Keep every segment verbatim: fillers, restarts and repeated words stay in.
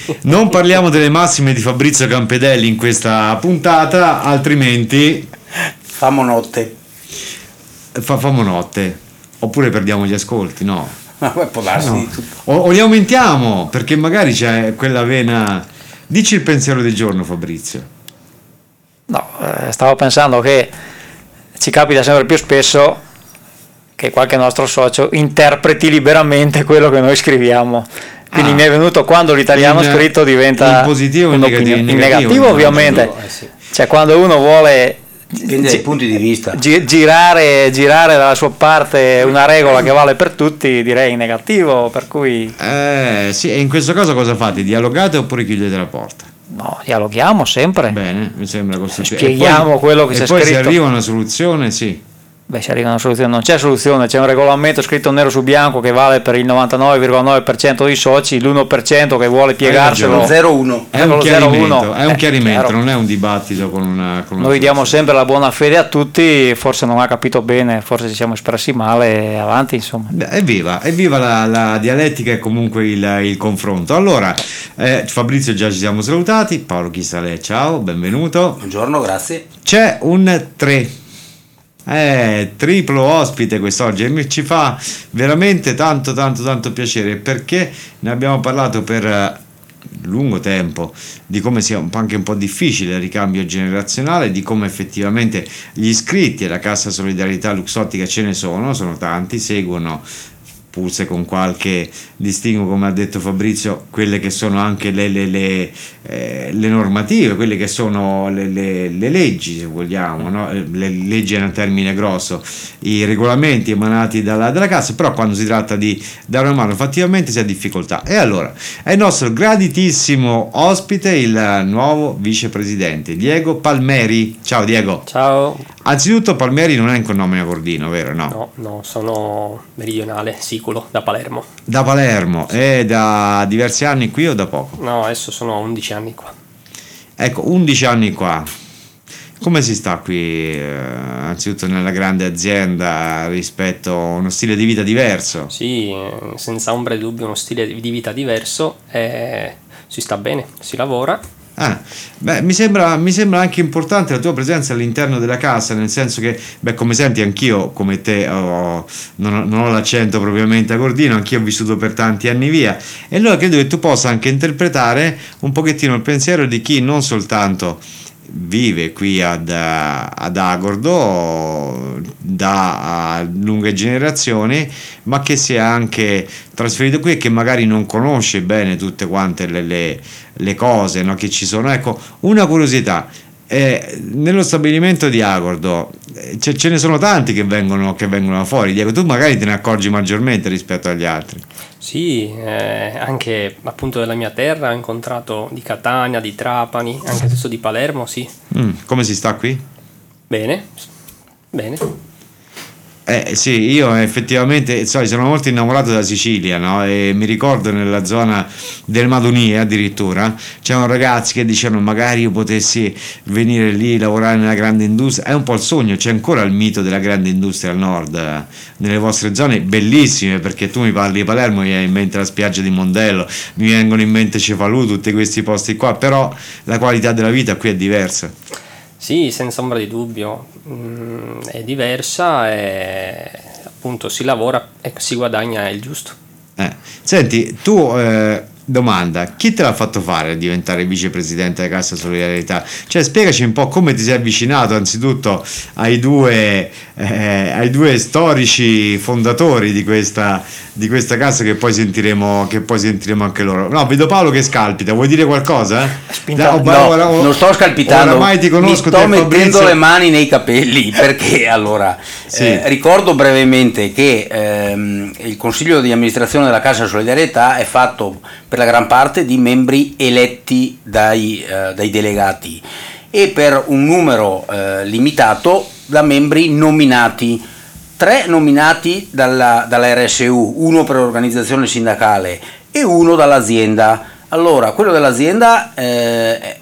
Non parliamo delle massime di Fabrizio Campedelli in questa puntata, altrimenti famo notte. Fa, famo notte. Oppure perdiamo gli ascolti, no? Ma può darsi no. di tutto. O, o li aumentiamo, perché magari c'è quella vena. Dici il pensiero del giorno, Fabrizio. No, eh, stavo pensando che ci capita sempre più spesso che qualche nostro socio interpreti liberamente quello che noi scriviamo. Quindi ah, mi è venuto quando l'italiano in, scritto diventa in positivo o in negativo, in negativo, negativo ovviamente. Eh sì. Cioè quando uno vuole dipende dai punti di vista. Gi- girare, girare dalla sua parte una regola che vale per tutti, direi in negativo, per cui eh sì, e in questo caso cosa fate? Dialogate oppure chiudete la porta? No, dialoghiamo sempre. Bene, mi sembra così. Spieghiamo poi, quello che c'è scritto. E poi se arriva una soluzione, sì. Beh, se arriva una soluzione, non c'è soluzione, c'è un regolamento scritto nero su bianco che vale per il novantanove virgola nove per cento dei soci, l'uno per cento che vuole piegarselo zero virgola uno è un chiarimento, è un eh, chiarimento non è un dibattito con una, con una noi diamo sempre la buona fede a tutti, forse non ha capito bene, forse ci siamo espressi male, avanti insomma. Beh, evviva, evviva la, la dialettica e comunque il, il confronto. Allora eh, Fabrizio già ci siamo salutati, Paolo Chisalè ciao, benvenuto. Buongiorno, grazie. C'è un tre Eh, triplo ospite quest'oggi e ci fa veramente tanto tanto tanto piacere, perché ne abbiamo parlato per lungo tempo di come sia anche un po' difficile il ricambio generazionale, di come effettivamente gli iscritti alla Cassa Solidarietà Luxottica ce ne sono, sono tanti, seguono pur se con qualche distinguo, come ha detto Fabrizio, quelle che sono anche le, le, le, eh, le normative, quelle che sono le, le, le leggi, se vogliamo, no? Le leggi è un termine grosso, i regolamenti emanati dalla, dalla Cassa, però quando si tratta di dare una mano effettivamente si ha difficoltà. E allora è il nostro graditissimo ospite, il nuovo vicepresidente Diego Palmeri. Ciao Diego. Ciao. Anzitutto Palmeri non è in connomina Cordino, vero? No, no, no, sono meridionale, siculo, da Palermo. Da Palermo, e da diversi anni qui o da poco? No, adesso sono undici anni qua. Ecco, undici anni qua. Come si sta qui, eh, anzitutto nella grande azienda, rispetto a uno stile di vita diverso? Sì, senza ombra di dubbio uno stile di vita diverso, e si sta bene, si lavora. Ah, beh, mi sembra, mi sembra anche importante la tua presenza all'interno della casa, nel senso che, beh, come senti, anch'io come te ho, non, ho, non ho l'accento propriamente a Cordino, anch'io ho vissuto per tanti anni via, e allora credo che tu possa anche interpretare un pochettino il pensiero di chi non soltanto vive qui ad, ad Agordo da lunghe generazioni, ma che si è anche trasferito qui e che magari non conosce bene tutte quante le, le, le cose, no, che ci sono. Ecco, una curiosità, eh, nello stabilimento di Agordo eh, ce, ce ne sono tanti che vengono, che vengono fuori. Diego, tu magari te ne accorgi maggiormente rispetto agli altri. Sì, eh, anche appunto della mia terra ho incontrato di Catania, di Trapani, anche adesso di Palermo, sì. Mm, come si sta qui? Bene, bene. Eh sì, io effettivamente so, sono molto innamorato della Sicilia, no? E mi ricordo nella zona del Madonie addirittura c'erano ragazzi che dicevano magari io potessi venire lì, lavorare nella grande industria. È un po' il sogno, c'è ancora il mito della grande industria al nord, nelle vostre zone bellissime, perché tu mi parli di Palermo, mi viene in mente la spiaggia di Mondello, mi vengono in mente Cefalù, tutti questi posti qua, però la qualità della vita qui è diversa. Sì, senza ombra di dubbio, mm, è diversa e appunto si lavora e si guadagna il giusto. Eh. Senti, tu eh, domanda, chi te l'ha fatto fare a diventare vicepresidente della Cassa Solidarietà? Cioè, spiegaci un po' come ti sei avvicinato anzitutto ai due, eh, ai due storici fondatori di questa, di questa cassa, che poi sentiremo, che poi sentiremo anche loro. No, vedo Paolo che scalpita, vuoi dire qualcosa? Da, no, ora, ora, non sto scalpitando, oramai ti conosco, mi sto te, mettendo Fabrizio. Le mani nei capelli, perché allora sì. eh, ricordo brevemente che ehm, il consiglio di amministrazione della Cassa Solidarietà è fatto per la gran parte di membri eletti dai, eh, dai delegati e per un numero eh, limitato da membri nominati. Tre nominati dalla, dalla R S U, uno per l'organizzazione sindacale e uno dall'azienda. Allora, quello dell'azienda eh,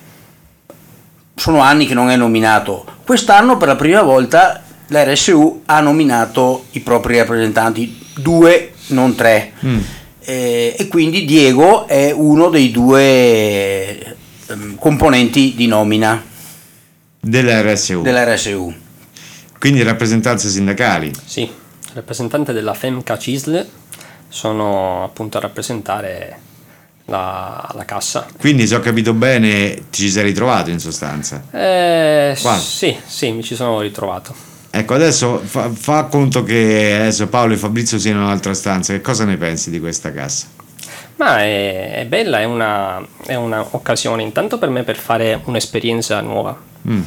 sono anni che non è nominato. Quest'anno per la prima volta la R S U ha nominato i propri rappresentanti, due, non tre. Mm. eh, e quindi Diego è uno dei due eh, componenti di nomina dell'R S U. dell'R S U. Quindi rappresentanze sindacali. Sì, rappresentante della FEMCA CISL, sono appunto a rappresentare la, la cassa. Quindi, se ho capito bene, ti ci sei ritrovato in sostanza. Eh, Quasi. sì, sì, mi ci sono ritrovato. Ecco, adesso fa, fa conto che adesso Paolo e Fabrizio siano in un'altra stanza. Che cosa ne pensi di questa cassa? Ma è, è bella, è una, è una occasione intanto per me per fare un'esperienza nuova, mm.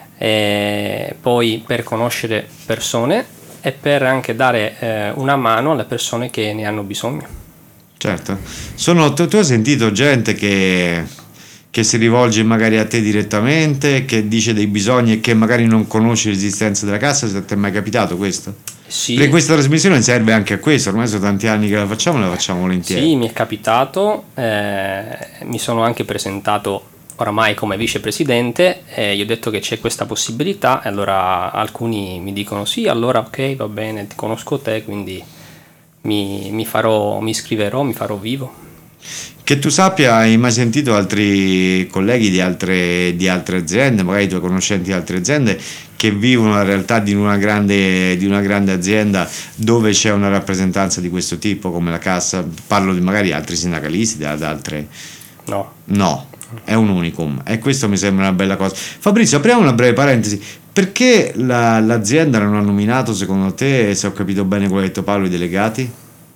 e poi per conoscere persone e per anche dare eh, una mano alle persone che ne hanno bisogno. Certo. Sono, tu, tu hai sentito gente che, che si rivolge magari a te direttamente, che dice dei bisogni e che magari non conosce l'esistenza della cassa? Se ti è mai capitato questo? Sì. Perché questa trasmissione serve anche a questo, ormai sono tanti anni che la facciamo, la facciamo volentieri. Sì, mi è capitato, eh, mi sono anche presentato oramai come vicepresidente e gli ho detto che c'è questa possibilità, e allora alcuni mi dicono sì, allora ok, va bene, ti conosco te, quindi mi, mi farò, mi iscriverò, mi farò vivo. Che tu sappia, hai mai sentito altri colleghi di altre, di altre aziende, magari i tuoi conoscenti di altre aziende, che vivono la realtà di una grande, di una grande azienda dove c'è una rappresentanza di questo tipo, come la cassa? Parlo di magari altri sindacalisti, da, da altre... No. No, è un unicum, e questo mi sembra una bella cosa. Fabrizio, apriamo una breve parentesi. Perché la, l'azienda non ha nominato, secondo te, se ho capito bene quello che ha detto Paolo, i delegati?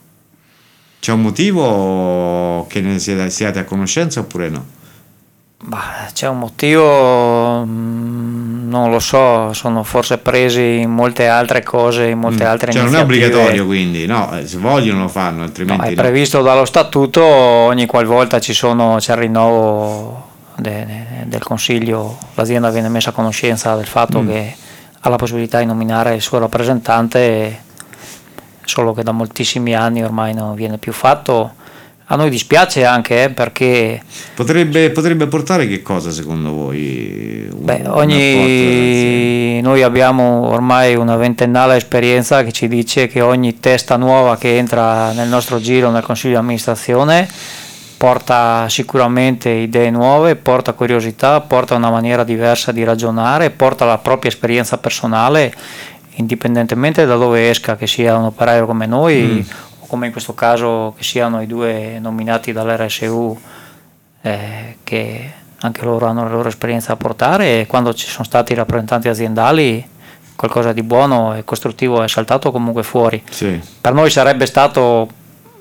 C'è un motivo che ne siate, siate a conoscenza oppure no? Bah, c'è un motivo, non lo so, sono forse presi in molte altre cose, in molte mm. altre cioè iniziative. Non è obbligatorio, quindi no, se vogliono lo fanno, altrimenti no, è no. previsto dallo statuto, ogni qualvolta ci sono, c'è il rinnovo de, de, del consiglio, l'azienda viene messa a conoscenza del fatto mm. che ha la possibilità di nominare il suo rappresentante, solo che da moltissimi anni ormai non viene più fatto. A noi dispiace anche eh, perché potrebbe, potrebbe portare che cosa secondo voi? Un, beh, ogni, noi abbiamo ormai una ventennale esperienza che ci dice che ogni testa nuova che entra nel nostro giro nel consiglio di amministrazione porta sicuramente idee nuove, porta curiosità, porta una maniera diversa di ragionare, porta la propria esperienza personale, indipendentemente da dove esca, che sia un operaio come noi mm. o come in questo caso che siano i due nominati dall'R S U, eh, che anche loro hanno la loro esperienza da portare, e quando ci sono stati i rappresentanti aziendali qualcosa di buono e costruttivo è saltato comunque fuori. Sì. Per noi sarebbe stato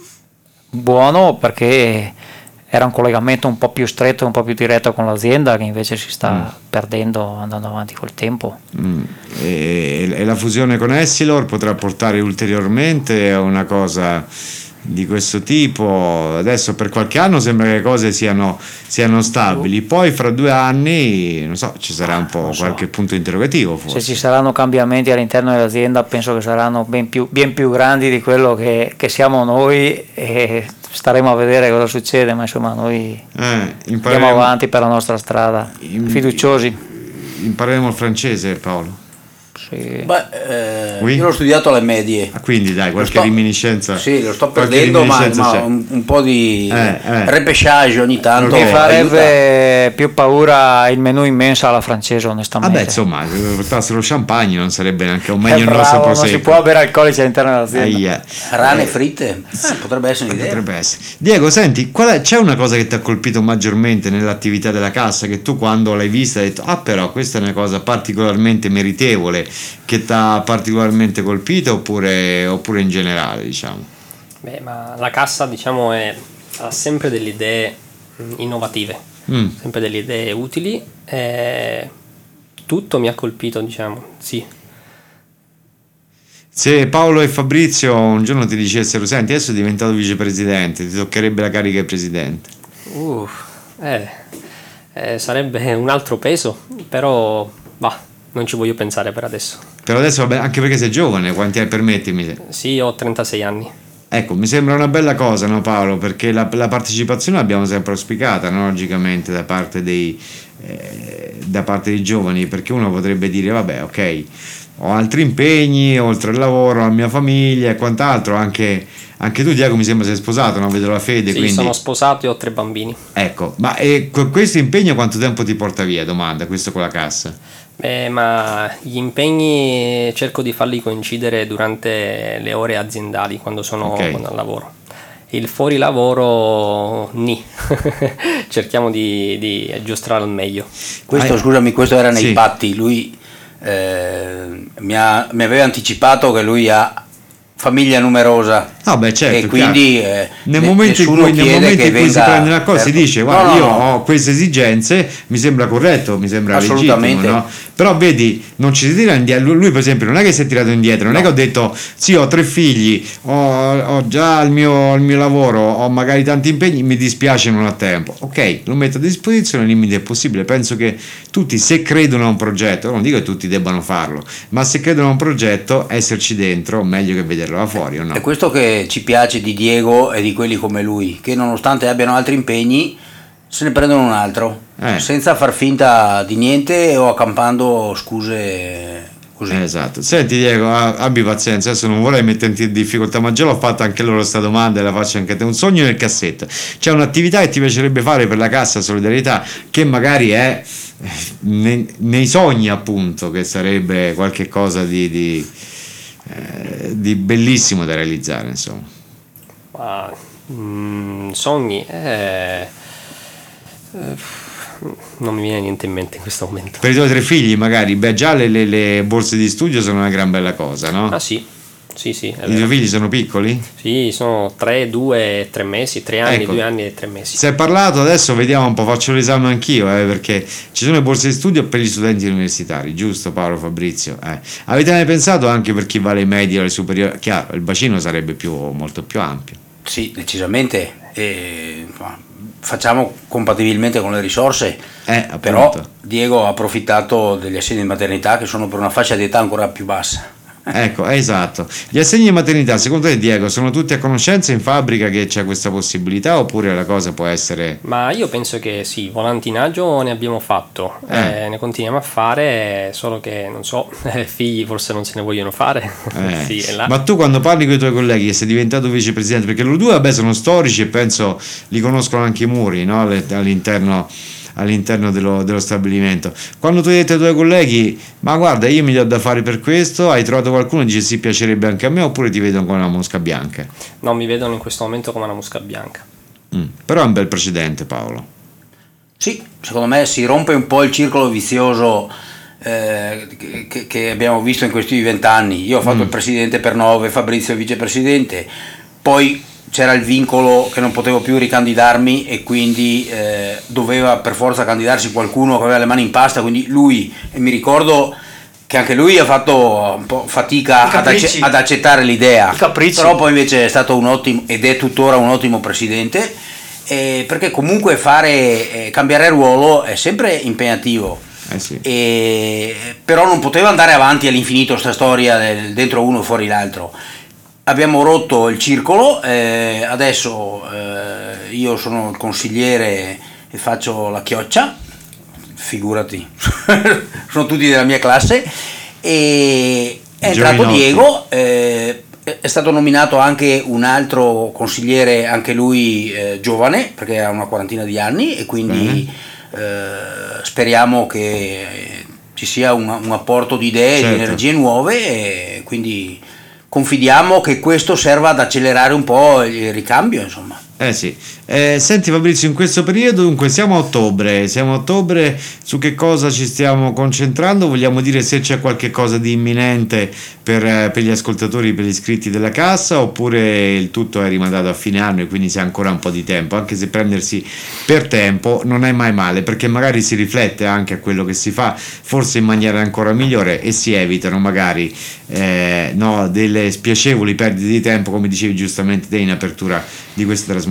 buono perché era un collegamento un po' più stretto, un po' più diretto con l'azienda, che invece si sta mm. perdendo andando avanti col tempo. Mm. E, e la fusione con Essilor potrà portare ulteriormente a una cosa di questo tipo? Adesso per qualche anno sembra che le cose siano, siano stabili, poi fra due anni non so, ci sarà un po' so. qualche punto interrogativo forse. Se ci saranno cambiamenti all'interno dell'azienda penso che saranno ben più, ben più grandi di quello che, che siamo noi, e staremo a vedere cosa succede, ma insomma noi eh, andiamo avanti per la nostra strada, in, fiduciosi. Impareremo il francese, Paolo? Sì. Beh, eh, oui? Io l'ho studiato alle medie. Ah, quindi dai, qualche sto, reminiscenza. Sì, lo sto perdendo, ma, ma un, un po' di eh, eh. repêchage ogni tanto. Mi farebbe aiuta. Più paura il menù in mensa alla francese, onestamente. Vabbè, insomma, se portasse lo champagne non sarebbe neanche un meglio il bravo, nostro prosecco. Non si può bere alcolici all'interno dell'azienda. Eh, Rane fritte? Eh, potrebbe essere un'idea. Potrebbe essere. Diego, senti, qual è, c'è una cosa che ti ha colpito maggiormente nell'attività della cassa, che tu quando l'hai vista hai detto, ah però questa è una cosa particolarmente meritevole, che ti ha particolarmente colpito, oppure, oppure in generale, diciamo? Beh, ma la cassa, diciamo, è, ha sempre delle idee innovative, mm. sempre delle idee utili, e tutto mi ha colpito, diciamo, sì. Se Paolo e Fabrizio un giorno ti dicessero, senti, adesso sei diventato vicepresidente, ti toccherebbe la carica di presidente? Uh, eh, eh, sarebbe un altro peso, però va. Non ci voglio pensare per adesso. Per adesso, vabbè, anche perché sei giovane, quanti hai, permettimi? Sì, ho trentasei anni. Ecco, mi sembra una bella cosa, no Paolo? Perché la, la partecipazione l'abbiamo sempre auspicata, no? Logicamente, da parte dei, eh, da parte dei giovani, perché uno potrebbe dire vabbè, ok, ho altri impegni oltre al lavoro, la mia famiglia e quant'altro. Anche, anche tu, Diego, mi sembra sei sposato, no? Vedo la fede. Sì, quindi... sono sposato e ho tre bambini. Ecco, ma e questo impegno quanto tempo ti porta via? Domanda, questo con la cassa. Eh, ma gli impegni cerco di farli coincidere durante le ore aziendali, quando sono Okay. al lavoro. Il fuori lavoro ni cerchiamo di, di aggiustare al meglio. Questo, Ah, scusami, questo era nei sì. patti. Lui eh, mi, ha- mi aveva anticipato che lui ha famiglia numerosa. Ah, beh, certo, e quindi eh, nel ne- momento in nessuno cui, nel chiede momento che in cui si venga- prende una cosa, si certo. dice No, guarda, no, io no. ho queste esigenze, mi sembra corretto, mi sembra Assolutamente. legittimo, no? Però vedi, non ci si tira indietro. Lui, lui, per esempio, non è che si è tirato indietro, non No. è che ho detto sì, ho tre figli, ho, ho già il mio, il mio lavoro, ho magari tanti impegni, mi dispiace, non ho tempo. Ok, lo metto a disposizione nel limite possibile. Penso che tutti, se credono a un progetto, non dico che tutti debbano farlo, ma se credono a un progetto, esserci dentro, meglio che vederlo da fuori, o no? È questo che ci piace di Diego e di quelli come lui, che nonostante abbiano altri impegni se ne prendono un altro, Eh. senza far finta di niente o accampando scuse così. Esatto. Senti Diego, a- abbi pazienza, adesso non vorrei metterti in difficoltà, ma già l'ho fatta anche loro sta domanda e la faccio anche a te. Un sogno nel cassetto. C'è un'attività che ti piacerebbe fare per la Cassa Solidarietà che magari è eh, nei, nei sogni, appunto, che sarebbe qualche cosa di, di, eh, di bellissimo da realizzare, insomma. Ma, mm, sogni, eh, eh, non mi viene niente in mente in questo momento. Per i tuoi tre figli magari, beh, già le, le- le borse di studio sono una gran bella cosa, no? Ah sì, sì, sì, è I tuoi vero. figli sono piccoli? Sì, sono tre, due, tre mesi, tre anni, Ecco. due anni e tre mesi. Si è parlato, adesso vediamo un po', faccio l'esame anch'io, eh, perché ci sono le borse di studio per gli studenti universitari, giusto Paolo, Fabrizio? Eh. Avete mai pensato anche per chi va alle medie o alle superiori? Chiaro, il bacino sarebbe più, molto più ampio. Sì, decisamente. E, insomma, facciamo compatibilmente con le risorse, Eh, appunto. però Diego ha approfittato degli assegni di maternità che sono per una fascia di età ancora più bassa. Ecco, esatto. Gli assegni di maternità, secondo te Diego, sono tutti a conoscenza in fabbrica che c'è questa possibilità oppure la cosa può essere... Ma io penso che sì, volantinaggio ne abbiamo fatto, Eh. eh, ne continuiamo a fare, solo che non so, eh, figli forse non se ne vogliono fare. Eh, Sì, è là. Ma tu quando parli con i tuoi colleghi che sei diventato vicepresidente, perché loro due vabbè sono storici e penso li conoscono anche i muri, no? Le- all'interno, all'interno dello, dello stabilimento, quando tu hai detto ai tuoi colleghi ma guarda io mi do da fare per questo, hai trovato qualcuno che dice sì piacerebbe anche a me oppure ti vedono come una mosca bianca? Non mi vedono in questo momento come una mosca bianca. Mm, però è un bel precedente Paolo. Sì, secondo me si rompe un po' il circolo vizioso eh, che, che abbiamo visto in questi vent'anni. Io ho fatto Mm. il presidente per nove, Fabrizio il vicepresidente, poi c'era il vincolo che non potevo più ricandidarmi e quindi eh, doveva per forza candidarsi qualcuno che aveva le mani in pasta, quindi lui, e mi ricordo che anche lui ha fatto un po' fatica I ad, acce- capricci. ad accettare l'idea, I capricci. però poi invece è stato un ottimo ed è tuttora un ottimo presidente, eh, perché comunque fare eh, cambiare ruolo è sempre impegnativo. Eh sì. E, però non poteva andare avanti all'infinito sta storia del dentro uno e fuori l'altro. Abbiamo rotto il circolo, eh, adesso eh, io sono il consigliere e faccio la chioccia, figurati, sono tutti della mia classe, e è entrato Giovinotti. Diego, eh, è stato nominato anche un altro consigliere, anche lui eh, giovane, perché ha una quarantina di anni e quindi eh, speriamo che ci sia un, un apporto di idee, Certo. di energie nuove e quindi confidiamo che questo serva ad accelerare un po' il ricambio, insomma. Eh sì. Eh, senti Fabrizio, in questo periodo, dunque siamo a ottobre, siamo a ottobre, su che cosa ci stiamo concentrando? Vogliamo dire se c'è qualche cosa di imminente per, eh, per gli ascoltatori, per gli iscritti della Cassa, oppure il tutto è rimandato a fine anno e quindi c'è ancora un po' di tempo, anche se prendersi per tempo non è mai male, perché magari si riflette anche a quello che si fa, forse in maniera ancora migliore e si evitano magari eh, no, delle spiacevoli perdite di tempo, come dicevi giustamente te in apertura di questa trasmissione.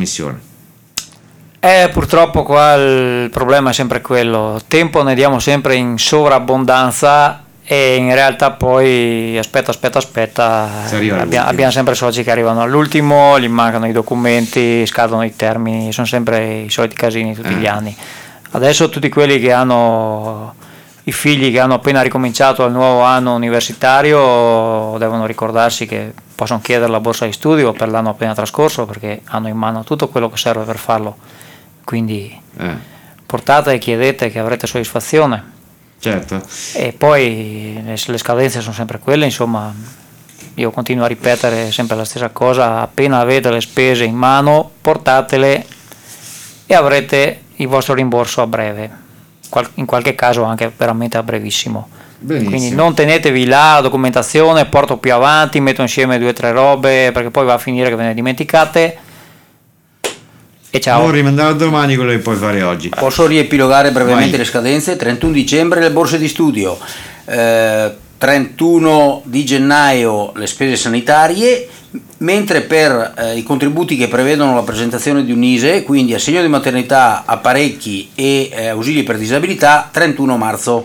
Eh, purtroppo qua il problema è sempre quello, tempo ne diamo sempre in sovrabbondanza e in realtà poi aspetta, aspetta, aspetta, Si arriva abbia- all'ultimo. abbiamo sempre soci che arrivano all'ultimo, gli mancano i documenti, scadono i termini, sono sempre i soliti casini tutti Eh. gli anni. Adesso tutti quelli che hanno i figli che hanno appena ricominciato il nuovo anno universitario devono ricordarsi che possono chiedere la borsa di studio per l'anno appena trascorso, perché hanno in mano tutto quello che serve per farlo, quindi eh. portate e chiedete che avrete soddisfazione. Certo. E poi le, le scadenze sono sempre quelle, insomma. Io continuo a ripetere sempre la stessa cosa: appena avete le spese in mano portatele e avrete il vostro rimborso a breve, in qualche caso anche veramente a brevissimo. Benissimo. Quindi non tenetevi la documentazione, porto più avanti, metto insieme due o tre robe, perché poi va a finire che ve ne dimenticate. E ciao. Non rimandare a domani quello che puoi fare oggi. Posso riepilogare brevemente Vai. le scadenze? trentuno dicembre le borse di studio, eh, trentuno di gennaio le spese sanitarie, mentre per eh, i contributi che prevedono la presentazione di un I S E E, quindi assegno di maternità, apparecchi e eh, ausili per disabilità, trentuno marzo.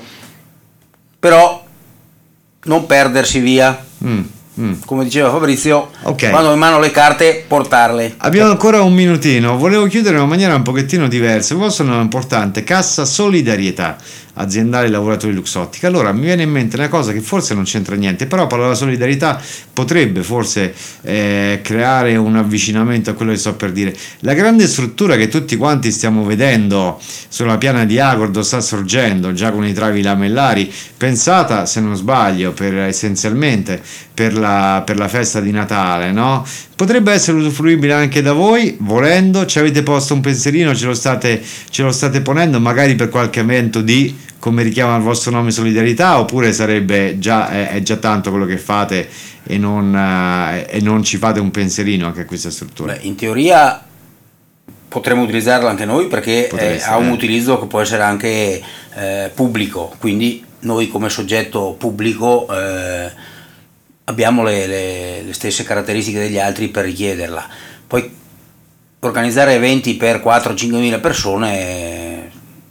Però non perdersi via. Mm. Mm. Come diceva Fabrizio, okay. quando ho in mano le carte, portarle. Abbiamo ancora un minutino. Volevo chiudere in una maniera un pochettino diversa. Questo è un importante: Cassa Solidarietà Aziendale Lavoratori Luxottica. Allora mi viene in mente una cosa che forse non c'entra niente, però per la solidarietà potrebbe forse eh, creare un avvicinamento a quello che sto per dire. La grande struttura che tutti quanti stiamo vedendo sulla piana di Agordo sta sorgendo già con i travi lamellari, pensata, se non sbaglio, per essenzialmente per la, per la festa di Natale, no? Potrebbe essere usufruibile anche da voi, volendo. Ci avete posto un pensierino, ce lo state, ce lo state ponendo, magari per qualche evento di, come richiama il vostro nome, solidarietà, oppure sarebbe già, è, è già tanto quello che fate e non, uh, e non ci fate un pensierino anche a questa struttura? Beh, in teoria potremmo utilizzarla anche noi, perché eh, ha un utilizzo che può essere anche eh, pubblico, quindi noi come soggetto pubblico eh, abbiamo le, le, le stesse caratteristiche degli altri per richiederla. Poi organizzare eventi per quattro cinque mila persone,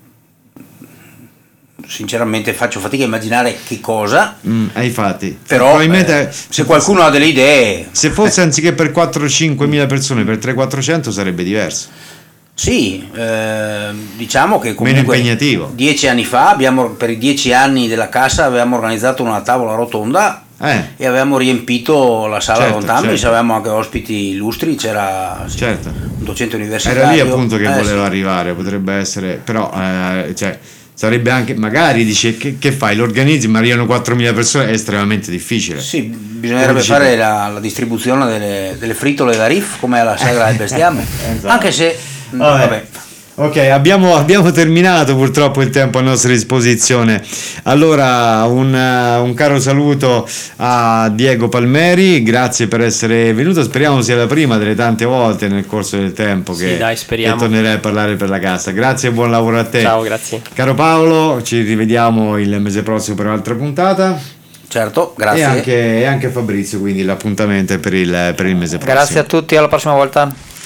sinceramente faccio fatica a immaginare che cosa. Mm, infatti, però probabilmente eh, se qualcuno fosse, ha delle idee, se fosse anziché per quattro cinque mila persone, per trecento quattrocento sarebbe diverso. Sì, eh, diciamo che comunque meno impegnativo. Dieci anni fa abbiamo, per i dieci anni della Cassa, avevamo organizzato una tavola rotonda eh. e avevamo riempito la sala certo, Rontambis, certo. avevamo anche ospiti illustri, c'era sì, certo. un docente universitario. Era lì appunto che eh, voleva sì. arrivare, potrebbe essere, però eh, cioè, sarebbe anche, magari dice che, che fai, lo organizzi, ma arrivano quattromila persone, è estremamente difficile. Sì, bisognerebbe fare la, la distribuzione delle, delle fritole da Riff come alla Sagra del Bestiame, esatto. anche se vabbè. vabbè. Ok, abbiamo, abbiamo terminato purtroppo il tempo a nostra disposizione. Allora un, un caro saluto a Diego Palmeri, grazie per essere venuto, speriamo sia la prima delle tante volte nel corso del tempo che, sì, dai, che tornerai a parlare per la Cassa. Grazie e buon lavoro a te. Ciao, grazie. Caro Paolo, ci rivediamo il mese prossimo per un'altra puntata. Certo, grazie. E anche, e anche Fabrizio, quindi l'appuntamento è per il, per il mese prossimo. Grazie a tutti, alla prossima volta.